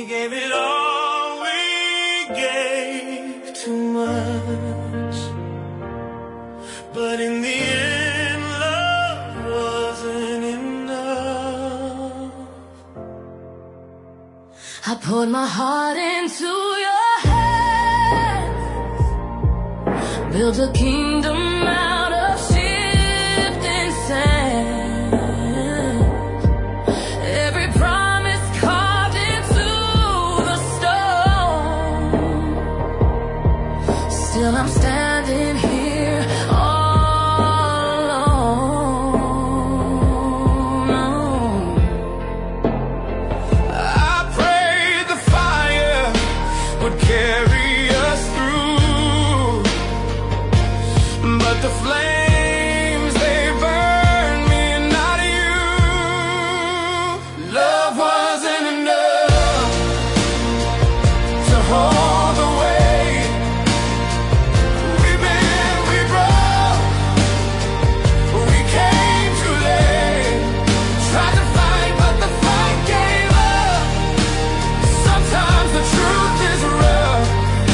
gave it all, we gave too much. But in the end, love wasn't enough. I poured my heart into your hands, built a kingdom out of shifting sand. Every promise carved into the stone. Still I'm standing here all alone. I prayed the fire would carry us through, but the flames, they burned me and not you. Love wasn't enough to hold the weight. We bent, we broke, we came too late. Tried to fight, but the fight gave up. Sometimes the truth is rough.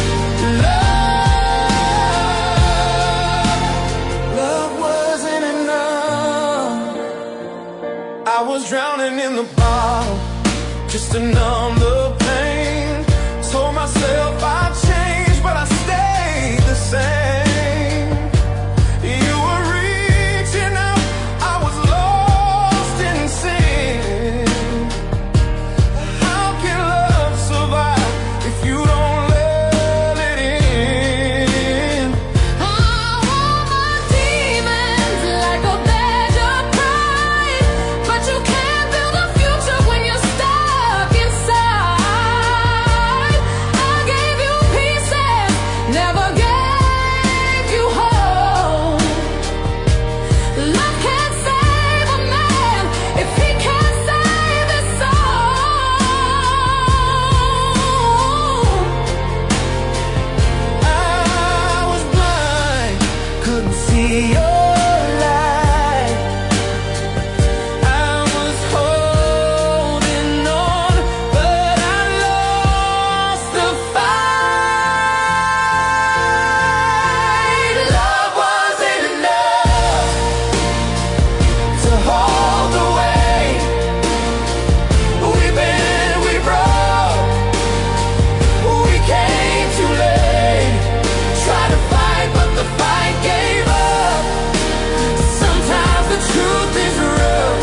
Love wasn't enough. I was drowning in the bottle just to numb the pain. Told myself I'd change, but I stayed the same. You were reaching out, I was lost in sin. How can love survive if you don't let it in? I want my demons like a badge of pride, but you can't build a future when you're stuck inside. I gave you pieces, never gave you whole. Love can't save a man if he can't save his soul. I was blind, couldn't see your light. I was holding on, but I lost the fight. Love wasn't enough to hold the weight. We bent, we broke, we came too late. Tried to fight, but the fight gave up. Sometimes the truth is rough.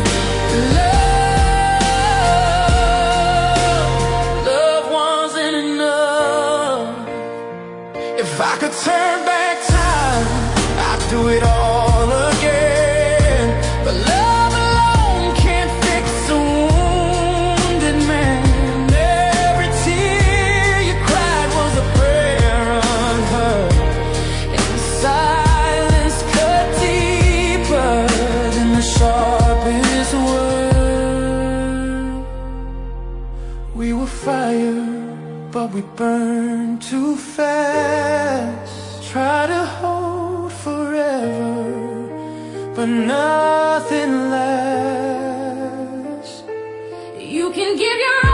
Love wasn't enough. If I could turn back time, I'd do it all again. But love alone can't fix a wounded man. Every tear you cried was a prayer unheard, and silence cut deeper than the sharpest word. We were fire, but we burned too fast. Try to hold forever, but nothing lasts. You can give your